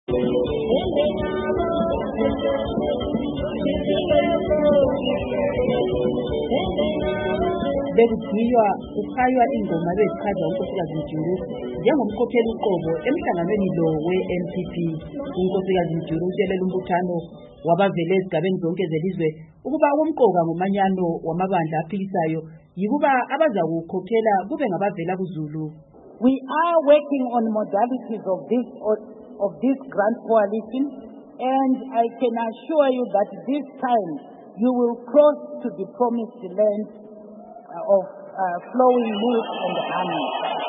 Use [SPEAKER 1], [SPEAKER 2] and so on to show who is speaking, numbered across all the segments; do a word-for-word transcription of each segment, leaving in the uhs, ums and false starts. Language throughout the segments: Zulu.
[SPEAKER 1] Bekuthiwa kukhaywa ingoma bezichaza unkosikazi Mjuru njengomkhokheli uqobo emhlanganweni lo we-N P P. Unkosikazi Mjuru utshelela umbuthano wabavele ezigabeni zonke zelizwe ukuba umqoka ngomanyano wamabandla aphikisayo yikuba abazakukhokhela kube ngabavela kuZulu.
[SPEAKER 2] We are working on modalities of this of this grand coalition, and I can assure you that this time you will cross to the promised land of uh, flowing milk and honey.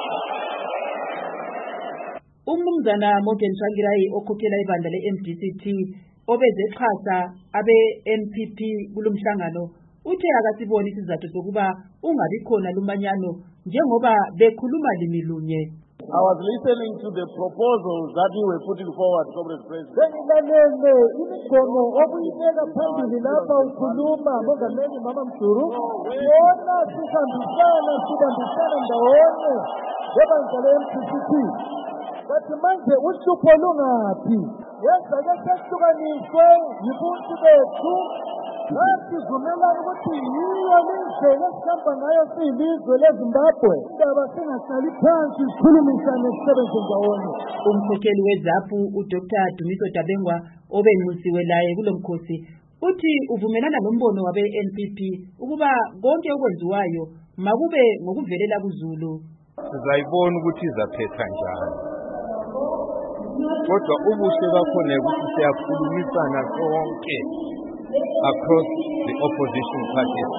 [SPEAKER 1] Umnumzana Morgan Tsvangirai okhokhela ibandla le-M D C T obezexhasa abe-N P P kulomhlangano uthe akasiboni isizathu sokuba ungabi khona lumanyano njengoba bekhuluma limilunye.
[SPEAKER 3] I was listening to the proposals that you were putting forward, Comrade President.
[SPEAKER 4] Bengilalele imigomo obuyibeka phambili lapha ukhuluma Mongameli Mama Mjuru. Wona sihambisana sibambisana ndawonye ngebandla le-M D C T. Bathi manje uhlupho lungaphi? Yenza ke sehlukaniswe yibuntu bethu. Nathi vumelana ukuthi yiyo lendlela esihamba ngayo siyilizwe leZimbabwe. Indaba singahlali phansi sikhulumisane sisebenze ndawonye.
[SPEAKER 1] Umkhokheli weZAPU uDr Dumiso Dabengwa obenxusiwe laye kulomkhosi uthi uvumelana nombono wabe-N P P ukuba konke okwenziwayo makube ngokuvelela kuZulu.
[SPEAKER 5] Sizayibona ukuthi izaphetha njani. Kodwa ubuhle bakhona ukuthi siyakhulumisana sonke across the opposition parties.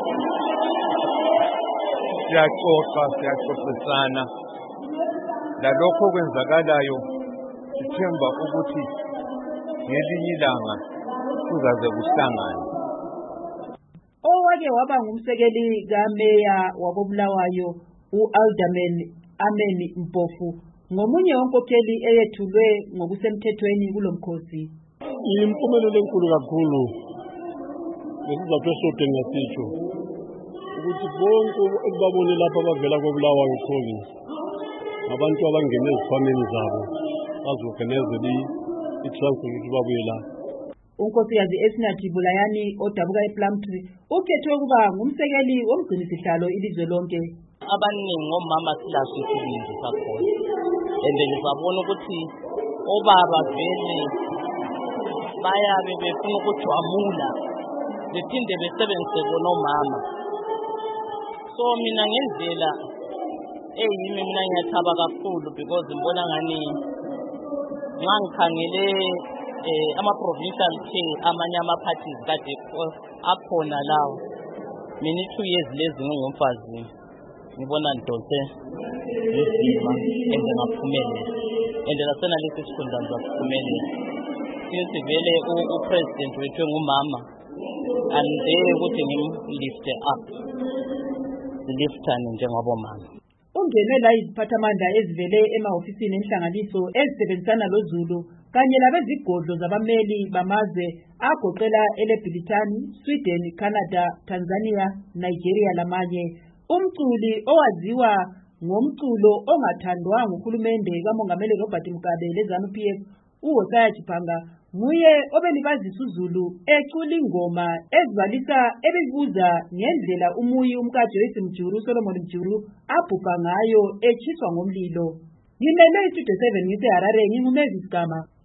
[SPEAKER 5] Siyaxoxa, siyaxoxisana. Lalokho kwenzakalayo sithemba ukuthi ngelinye ilanga kuzaze kuhlangane.
[SPEAKER 1] Owake waba ngumsekeli kameya wabobulawayo u-Alderman Amen Mpofu ngomunye wonkokheli eyethulwe ngokusemthethweni kulomkhosi.
[SPEAKER 3] Impumelelo enkulu kakhulu lesizathu esode ngasitsho ukuthi bonke ekubabone lapha abavela kobulawayo province abantu abangena ezifameni zabo bazokenezela i-transfer ukuthi babuye la.
[SPEAKER 1] Unkosikazi Esinathi Bulayani odabuka ePlumtree ukhethwe ukuba ngumsekeli womgcinisihlalo ilizwe lonke.
[SPEAKER 6] Abaningi ngomama silazo isibindi sakhona ende ngizabona ukuthi obaba vele bayabe befuna ukujwamula bephinde besebenzise bona omama. So mina ngendlela eyimi mina ngiyathaba kakhulu because ngibona ngani nxa ngikhangele eh ama-provincial king amanye ama-parties kade akhona lawo mina two years lezi ngingumfazini ngibona ndonse nzima ende ngaphumelela ende lasena lesi sikhundla ngizaphumelela since vele u-president wethu ngumama andeke ukuthi ngimlifte up liftane njengabomama.
[SPEAKER 1] Ungenwe la iziphathamandla ezivele emahofisini enhlanganiso ezisebenzisana loZulu kanye labezigodlo zabameli bamazwe agoqela eleBritani, Sweden, Canada, Tanzania, Nigeria lamanye. Umculi owaziwa ngomculo ongathandwa nguhulumende kaMongameli Robert Mugabe leZANU P F uHosaya Chipanga nguye obelibazisa uZulu ecula ingoma ezibalisa ebibuza ngendlela umuyi umkaJoyce Mjuru Solomon Mjuru abhubha ngayo echiswa ngomlilo. Ngimele iStudio seven ngise Harare ngingumezi Sigama.